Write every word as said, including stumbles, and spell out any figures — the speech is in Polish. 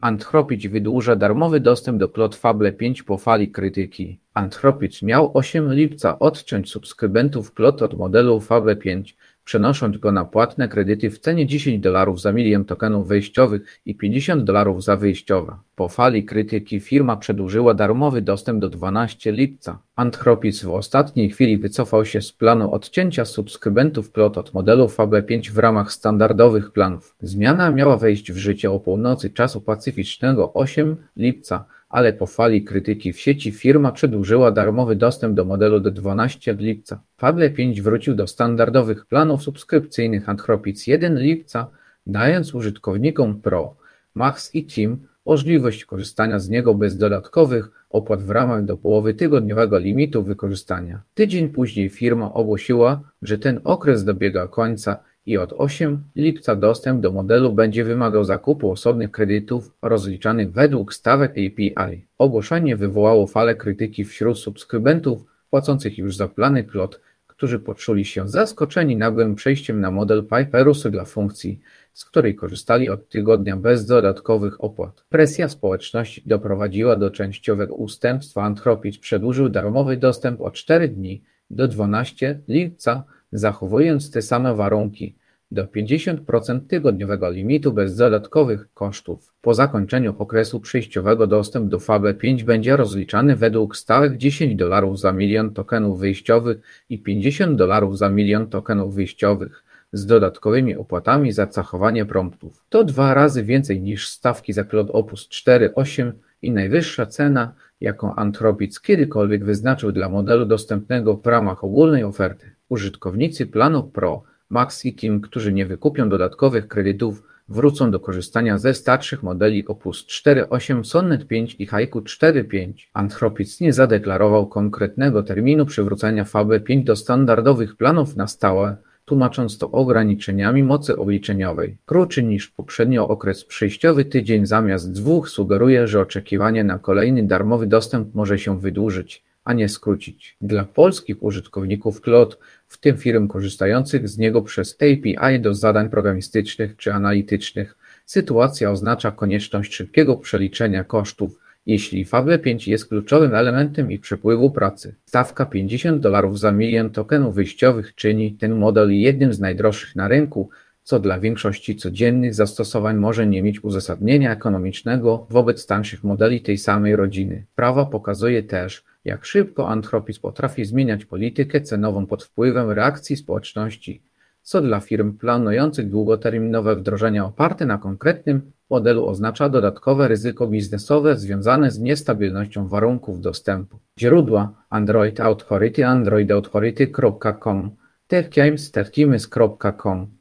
Anthropic wydłuża darmowy dostęp do Claude Fable pięć po fali krytyki. Anthropic miał ósmego lipca odciąć subskrybentów Claude od modelu Fable pięć, przenosząc go na płatne kredyty w cenie dziesięć dolarów za milion tokenów wejściowych i pięćdziesiąt dolarów za wyjściowe. Po fali krytyki firma przedłużyła darmowy dostęp do dwunastego lipca. Anthropic w ostatniej chwili wycofał się z planu odcięcia subskrybentów Claude od modelu Fable pięć w ramach standardowych planów. Zmiana miała wejść w życie o północy czasu pacyficznego ósmego lipca, ale po fali krytyki w sieci firma przedłużyła darmowy dostęp do modelu do dwunastego lipca. Fable pięć wrócił do standardowych planów subskrypcyjnych Anthropic pierwszego lipca, dając użytkownikom Pro, Max i Team możliwość korzystania z niego bez dodatkowych opłat w ramach do połowy tygodniowego limitu wykorzystania. Tydzień później firma ogłosiła, że ten okres dobiega końca i od ósmego lipca dostęp do modelu będzie wymagał zakupu osobnych kredytów rozliczanych według stawek A P I. Ogłoszenie wywołało falę krytyki wśród subskrybentów płacących już za plany Claude, którzy poczuli się zaskoczeni nagłym przejściem na model Papyrusu dla funkcji, z której korzystali od tygodnia bez dodatkowych opłat. Presja społeczności doprowadziła do częściowego ustępstwa. Anthropic przedłużył darmowy dostęp o cztery dni do dwunastego lipca, zachowując te same warunki do pięćdziesiąt procent tygodniowego limitu bez dodatkowych kosztów. Po zakończeniu okresu przejściowego dostęp do Fable pięć będzie rozliczany według stawek dziesięć dolarów za milion tokenów wyjściowych i pięćdziesiąt dolarów za milion tokenów wyjściowych, z dodatkowymi opłatami za zachowanie promptów. To dwa razy więcej niż stawki za Claude Opus cztery osiem i najwyższa cena, jaką Anthropic kiedykolwiek wyznaczył dla modelu dostępnego w ramach ogólnej oferty. Użytkownicy planów Pro, Max i Team, którzy nie wykupią dodatkowych kredytów, wrócą do korzystania ze starszych modeli Opus cztery osiem, Sonnet pięć i Haiku cztery pięć. Anthropic nie zadeklarował konkretnego terminu przywrócenia Fable pięć do standardowych planów na stałe, tłumacząc to ograniczeniami mocy obliczeniowej. Krótszy niż poprzednio okres przejściowy tydzień zamiast dwóch sugeruje, że oczekiwanie na kolejny darmowy dostęp może się wydłużyć, a nie skrócić. Dla polskich użytkowników Claude, w tym firm korzystających z niego przez A P I do zadań programistycznych czy analitycznych, sytuacja oznacza konieczność szybkiego przeliczenia kosztów, jeśli Fable pięć jest kluczowym elementem ich przepływu pracy. Stawka pięćdziesiąt dolarów za milion tokenów wyjściowych czyni ten model jednym z najdroższych na rynku, co dla większości codziennych zastosowań może nie mieć uzasadnienia ekonomicznego wobec tańszych modeli tej samej rodziny. Sprawa pokazuje też, jak szybko Anthropic potrafi zmieniać politykę cenową pod wpływem reakcji społeczności, co dla firm planujących długoterminowe wdrożenia oparte na konkretnym modelu oznacza dodatkowe ryzyko biznesowe związane z niestabilnością warunków dostępu. Źródła: Android Authority, android authority kropka com, techgames, techgames kropka com.